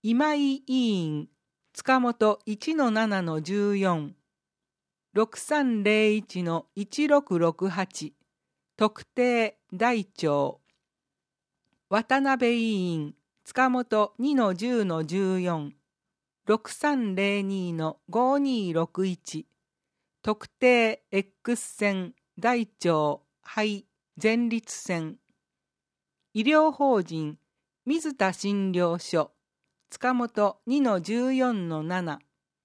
今井委員塚本 1-7-14 6301-1668特定大町渡辺委員塚本 2-10-14 6302-5261特定 X 線大町肺前立腺医療法人水田診療所塚本 2-14-7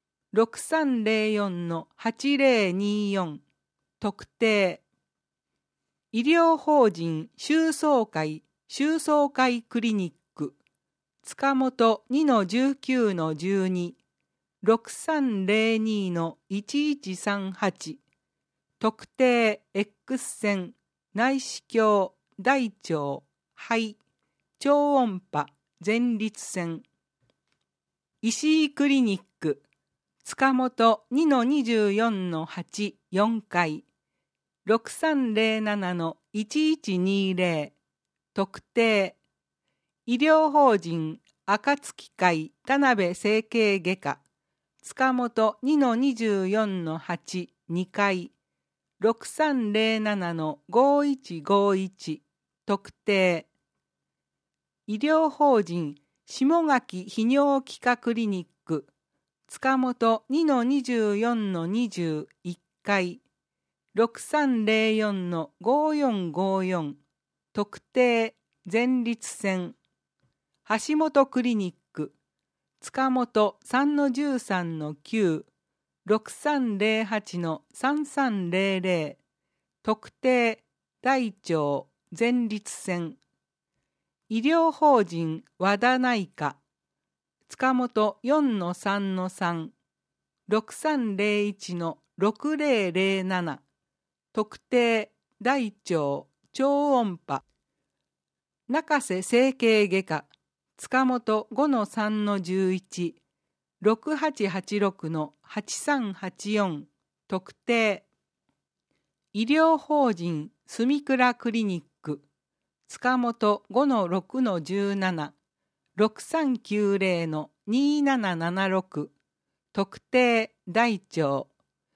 6304-8024特定医療法人修壮会クリニック塚本 2-19-12 6302-1138特定 X 線内視鏡大腸肺超音波前立腺石井クリニック塚本 2-24-8 4階 6307-1120特定医療法人暁会田辺整形外科塚本 2-24-8 2階 6307-5151特定医療法人下垣泌尿器科クリニック塚本 2-24-20 1階 6304-5454特定前立腺橋本クリニック塚本 3-13-9 6308-3300特定大腸前立腺医療法人和田内科塚本 4-3-3 6301-6007特定大腸超音波中瀬整形外科塚本 5-3-11 6886-8384特定医療法人住倉クリニック塚本 5-6-17 6390-2776特定大腸